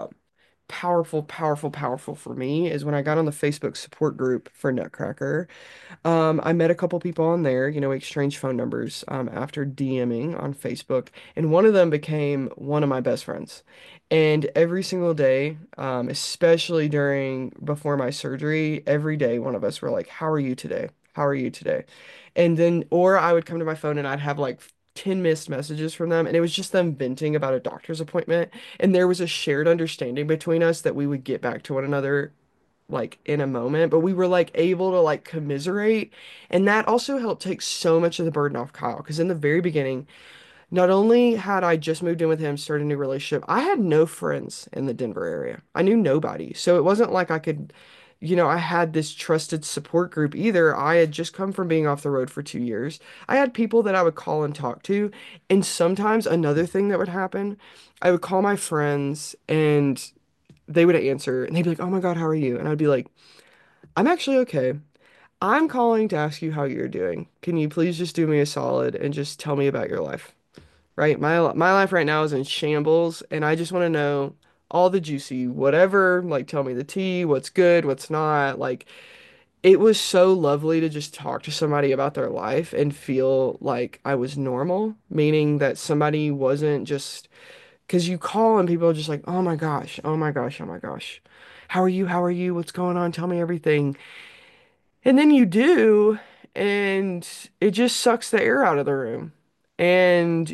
powerful for me is when I got on the Facebook support group for Nutcracker. I met a couple people on there, we exchanged phone numbers after DMing on Facebook, and one of them became one of my best friends. And every single day, especially before my surgery, every day one of us were like, "How are you today? How are you today?" And then, or I would come to my phone and I'd have like 10 missed messages from them, and it was just them venting about a doctor's appointment. And there was a shared understanding between us that we would get back to one another like in a moment, but we were like able to like commiserate. And that also helped take so much of the burden off Kyle. Because in the very beginning, not only had I just moved in with him, started a new relationship, I had no friends in the Denver area. I knew nobody. So it wasn't like I had this trusted support group either. I had just come from being off the road for 2 years. I had people that I would call and talk to. And sometimes another thing that would happen, I would call my friends and they would answer and they'd be like, "Oh my God, how are you?" And I'd be like, "I'm actually okay. I'm calling to ask you how you're doing. Can you please just do me a solid and just tell me about your life?" Right? My life right now is in shambles, and I just want to know all the juicy whatever, like tell me the tea, what's good, what's not. Like it was so lovely to just talk to somebody about their life and feel like I was normal, meaning that somebody wasn't just because you call and people are just like, "Oh my gosh, oh my gosh, oh my gosh. How are you? How are you? What's going on? Tell me everything." And then you do, and it just sucks the air out of the room. And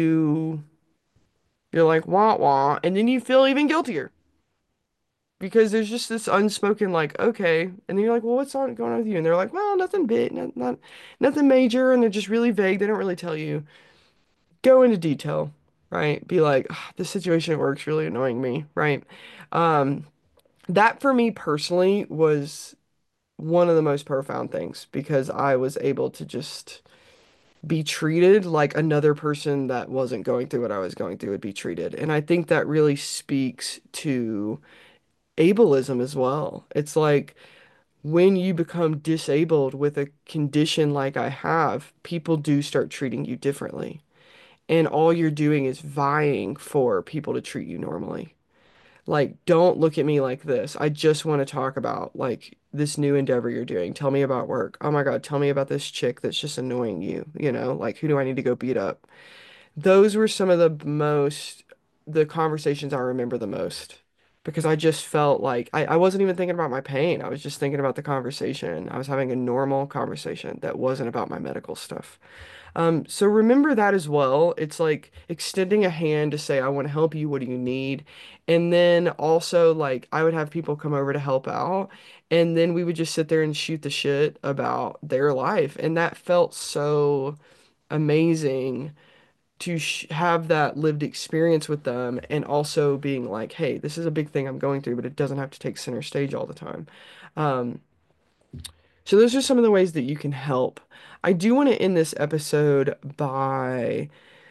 you're like, wah wah, and then you feel even guiltier because there's just this unspoken like, okay, and then you're like, well, what's on going on with you? And they're like, well, nothing big, nothing major, and they're just really vague. They don't really tell you. Go into detail, right? Be like, "Ah, this situation at work's really annoying me," right? Um, that for me personally was one of the most profound things because I was able to just be treated like another person that wasn't going through what I was going through would be treated. And I think that really speaks to ableism as well. It's like when you become disabled with a condition like I have, people do start treating you differently. And all you're doing is vying for people to treat you normally. Like, don't look at me like this. I just want to talk about like this new endeavor you're doing. Tell me about work. Oh my God, tell me about this chick that's just annoying you, like who do I need to go beat up? Those were some of the conversations I remember the most because I just felt like I wasn't even thinking about my pain. I was just thinking about the conversation. I was having a normal conversation that wasn't about my medical stuff. So remember that as well. It's like extending a hand to say, I want to help you. What do you need? And then also like I would have people come over to help out. And then we would just sit there and shoot the shit about their life. And that felt so amazing to have that lived experience with them and also being like, hey, this is a big thing I'm going through, but it doesn't have to take center stage all the time. Um, so those are some of the ways that you can help. I do want to end this episode by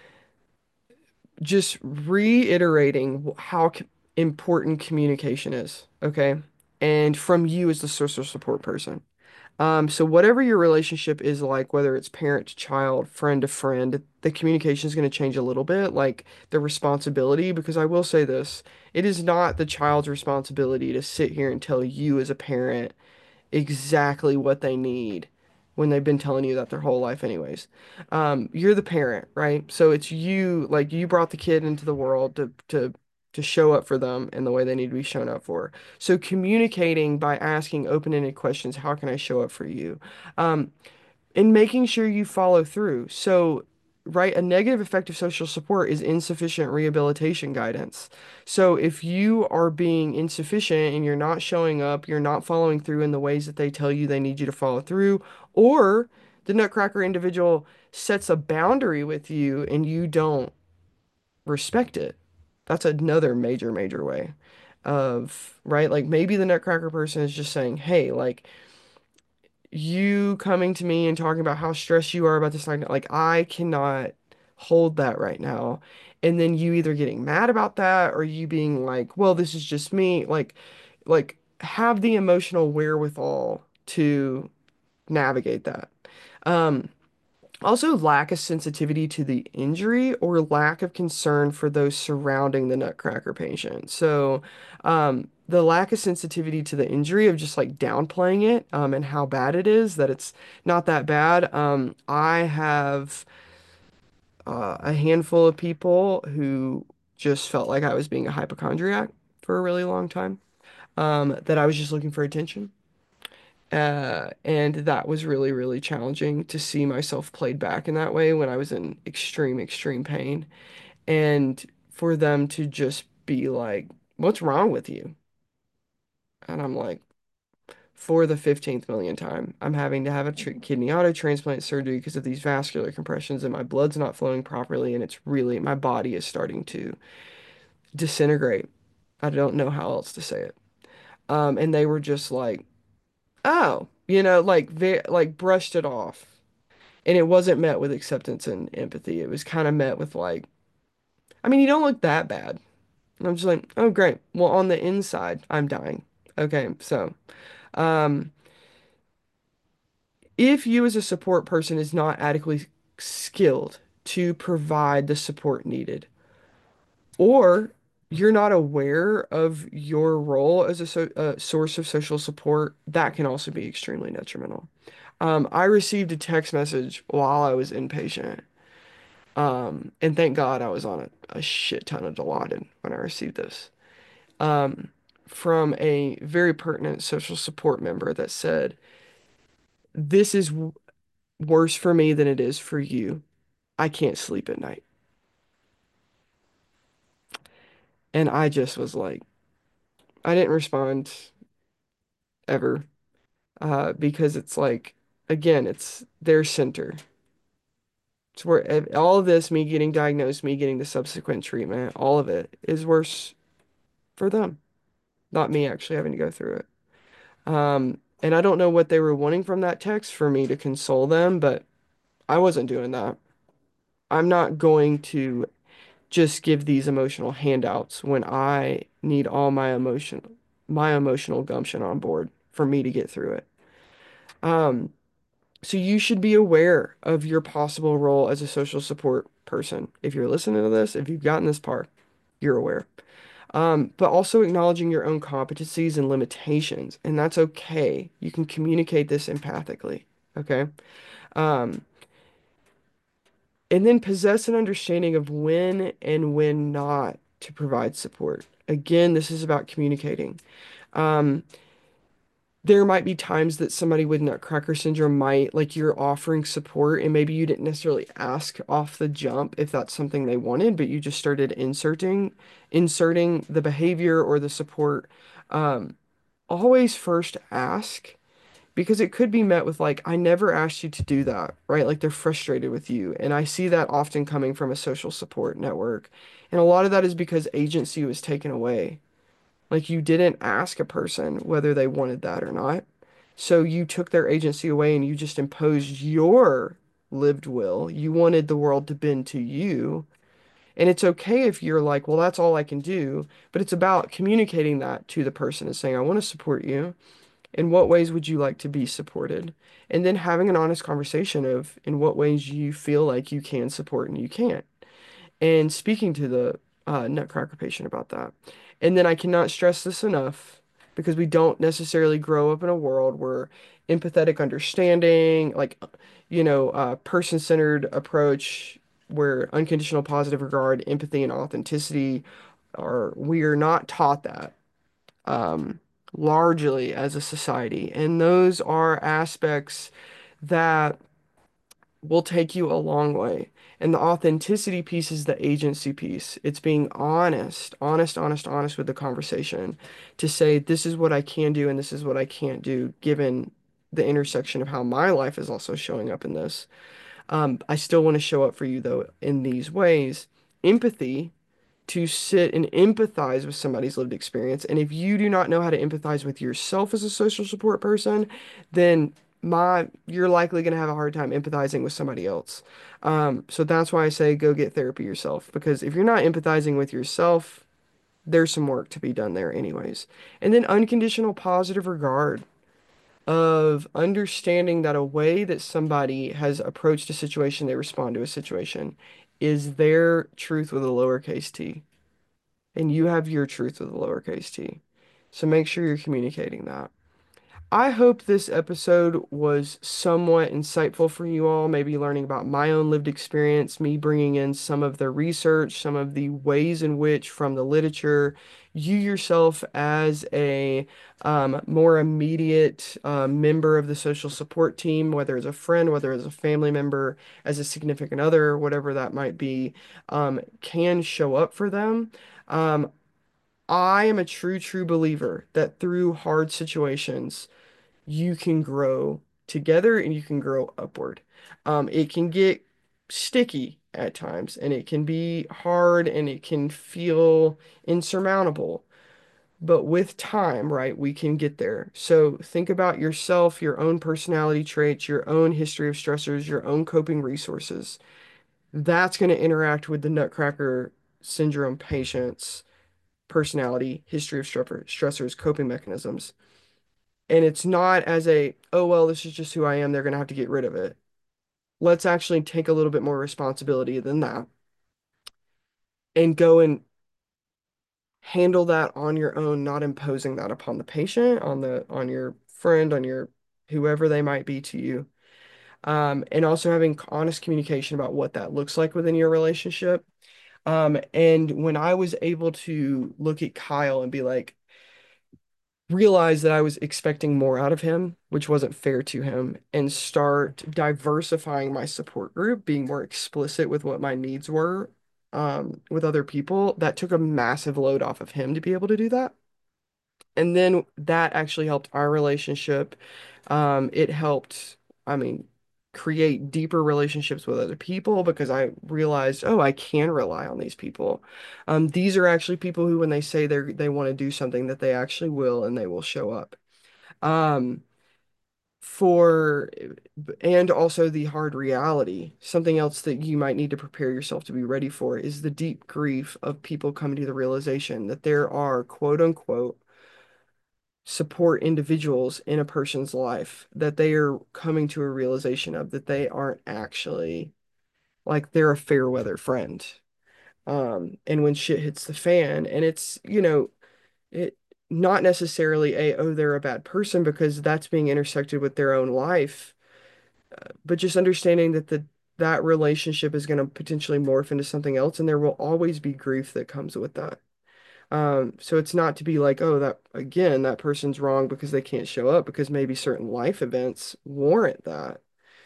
just reiterating how important communication is, okay? And from you as the social support person. So whatever your relationship is like, whether it's parent to child, friend to friend, the communication is going to change a little bit, like the responsibility, because I will say this, it is not the child's responsibility to sit here and tell you as a parent exactly what they need when they've been telling you that their whole life anyways. You're the parent, right? So it's you, like you brought the kid into the world to show up for them in the way they need to be shown up for. So communicating by asking open-ended questions, how can I show up for you? Um, and making sure you follow through. So, right, a negative effect of social support is insufficient rehabilitation guidance. So, if you are being insufficient and you're not showing up, you're not following through in the ways that they tell you they need you to follow through, or the Nutcracker individual sets a boundary with you and you don't respect it, that's another major way of, right? Like maybe the Nutcracker person is just saying, hey, like, you coming to me and talking about how stressed you are about this, like I cannot hold that right now. And then you either getting mad about that or you being like, well, this is just me. Like have the emotional wherewithal to navigate that. Also, lack of sensitivity to the injury or lack of concern for those surrounding the Nutcracker patient. So, the lack of sensitivity to the injury of just like downplaying it, and how bad it is, that it's not that bad. I have a handful of people who just felt like I was being a hypochondriac for a really long time, that I was just looking for attention. And that was really, really challenging to see myself played back in that way when I was in extreme, extreme pain. And for them to just be like, "What's wrong with you?" And I'm like, for the 15th millionth time, I'm having to have a tr kidney auto transplant surgery because of these vascular compressions, and my blood's not flowing properly, and it's really, my body is starting to disintegrate. I don't know how else to say it. And they were just like, "Oh," like they like brushed it off. And it wasn't met with acceptance and empathy. It was kind of met with like, "I mean, you don't look that bad." And I'm just like, "Oh, great. Well, on the inside, I'm dying." Okay, so um, if you as a support person is not adequately skilled to provide the support needed, or you're not aware of your role as a source of social support, that can also be extremely detrimental. I received a text message while I was inpatient. And thank God I was on a shit ton of Dilaudid when I received this. Um, from a very pertinent social support member that said, "This is worse for me than it is for you. I can't sleep at night." And I just was like, I didn't respond ever, because it's like, again, it's their center. It's where all of this, me getting diagnosed, me getting the subsequent treatment, all of it is worse for them, not me actually having to go through it. And I don't know what they were wanting from that text for me to console them, but I wasn't doing that. I'm not going to just give these emotional handouts when I need all my emotional gumption on board for me to get through it. Um, so you should be aware of your possible role as a social support person. If you're listening to this, if you've gotten this far, you're aware. But also acknowledging your own competencies and limitations, and that's okay. You can communicate this empathically, okay? Um, and then possess an understanding of when and when not to provide support. Again, this is about communicating. Um, there might be times that somebody with Nutcracker syndrome might, like, you're offering support and maybe you didn't necessarily ask off the jump if that's something they wanted, but you just started inserting the behavior or the support. Um, Always first ask, because it could be met with like, "I never asked you to do that," right? Like they're frustrated with you. And I see that often coming from a social support network. And a lot of that is because agency was taken away. Like you didn't ask a person whether they wanted that or not. So you took their agency away and you just imposed your lived will. You wanted the world to bend to you. And it's okay if you're like, "Well, that's all I can do." But it's about communicating that to the person and saying, "I want to support you. In what ways would you like to be supported?" And then having an honest conversation of in what ways you feel like you can support and you can't. And speaking to the Nutcracker patient about that. And then I cannot stress this enough, because we don't necessarily grow up in a world where empathetic understanding, like, person-centered approach, where unconditional positive regard, empathy, and authenticity we are not taught that, um, largely as a society. And those are aspects that will take you a long way. And the authenticity piece is the agency piece. It's being honest, honest, honest, honest with the conversation to say, "This is what I can do and this is what I can't do," given the intersection of how my life is also showing up in this. I still want to show up for you, though, in these ways. Empathy, to sit and empathize with somebody's lived experience. And if you do not know how to empathize with yourself as a social support person, then you're likely going to have a hard time empathizing with somebody else. So that's why I say go get therapy yourself, because if you're not empathizing with yourself, there's some work to be done there anyways. And then unconditional positive regard. of understanding that a way that somebody has approached a situation, they respond to a situation, is their truth with a lowercase t. And you have your truth with a lowercase t. So make sure you're communicating that. I hope this episode was somewhat insightful for you all, maybe learning about my own lived experience, me bringing in some of the research, some of the ways in which from the literature, you yourself as a more immediate member of the social support team, whether as a friend, whether as a family member, as a significant other, whatever that might be, can show up for them. Um, I am a true believer that through hard situations, you can grow together and you can grow upward. It can get sticky at times and it can be hard and it can feel insurmountable. But with time, right, we can get there. So think about yourself, your own personality traits, your own history of stressors, your own coping resources. That's going to interact with the Nutcracker syndrome patient's personality, history of stressors, coping mechanisms. And it's not as a, oh, well, this is just who I am. They're going to have to get rid of it. Let's actually take a little bit more responsibility than that and go and handle that on your own, not imposing that upon the patient, on your friend, on your whoever they might be to you. And also having honest communication about what that looks like within your relationship. And when I was able to look at Kyle and be like, realize that I was expecting more out of him, which wasn't fair to him, and start diversifying my support group, being more explicit with what my needs were, with other people, that took a massive load off of him to be able to do that. And then that actually helped our relationship. It helped, I mean, create deeper relationships with other people because I realized, oh, I can rely on these people. These are actually people who, when they say they want to do something, that they actually will and they will show up. Um, for and also the hard reality, something else that you might need to prepare yourself to be ready for is the deep grief of people coming to the realization that there are quote unquote support individuals in a person's life that they are coming to a realization of that they aren't actually like they're a fair weather friend. And when shit hits the fan, and it's, it not necessarily a, oh, they're a bad person because that's being intersected with their own life, but just understanding that that relationship is going to potentially morph into something else, and there will always be grief that comes with that. So it's not to be like, oh, that again, that person's wrong because they can't show up because maybe certain life events warrant that.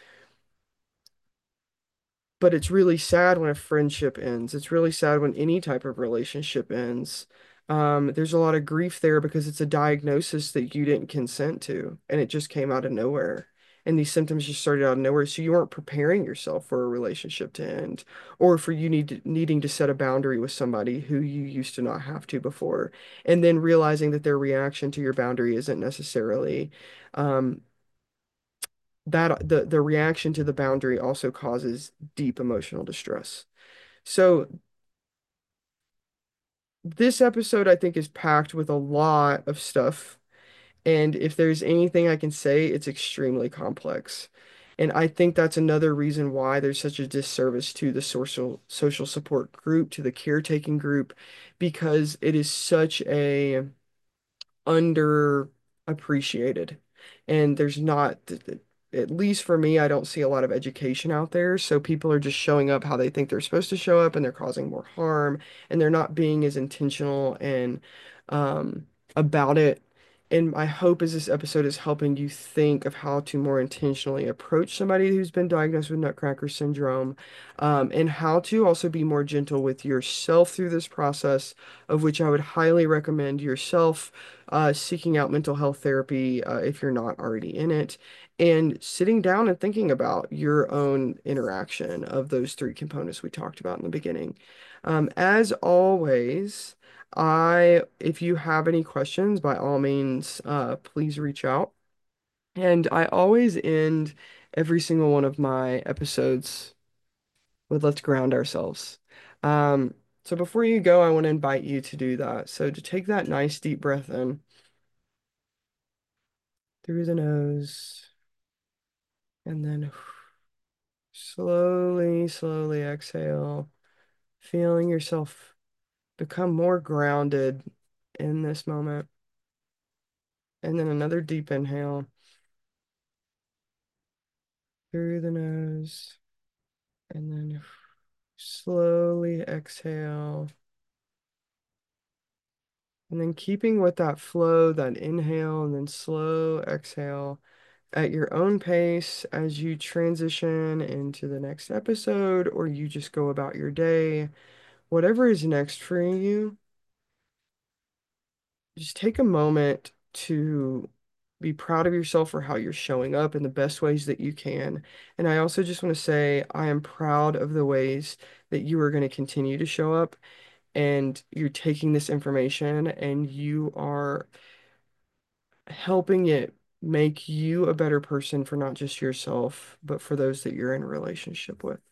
But it's really sad when a friendship ends. It's really sad when any type of relationship ends. There's a lot of grief there because it's a diagnosis that you didn't consent to, and it just came out of nowhere. And these symptoms just started out of nowhere, so you weren't preparing yourself for a relationship to end, or for needing to set a boundary with somebody who you used to not have to before, and then realizing that their reaction to your boundary isn't necessarily um, that the reaction to the boundary also causes deep emotional distress. So this episode I think is packed with a lot of stuff, and if there's anything I can say, it's extremely complex. And I think that's another reason why there's such a disservice to the social support group, to the caretaking group, because it is such a underappreciated. And there's not, at least for me, I don't see a lot of education out there. So people are just showing up how they think they're supposed to show up and they're causing more harm and they're not being as intentional and about it. And my hope is this episode is helping you think of how to more intentionally approach somebody who's been diagnosed with Nutcracker syndrome, and how to also be more gentle with yourself through this process, of which I would highly recommend yourself seeking out mental health therapy if you're not already in it, and sitting down and thinking about your own interaction of those three components we talked about in the beginning. As always, if you have any questions, by all means, please reach out. And I always end every single one of my episodes with let's ground ourselves. So before you go, I want to invite you to do that. So to take that nice deep breath in through the nose, and then slowly, slowly exhale, feeling yourself become more grounded in this moment. And then another deep inhale through the nose, and then slowly exhale. And then keeping with that flow, that inhale and then slow exhale at your own pace as you transition into the next episode or you just go about your day, whatever is next for you, just take a moment to be proud of yourself for how you're showing up in the best ways that you can. And I also just want to say I am proud of the ways that you are going to continue to show up and you're taking this information and you are helping it make you a better person for not just yourself, but for those that you're in a relationship with.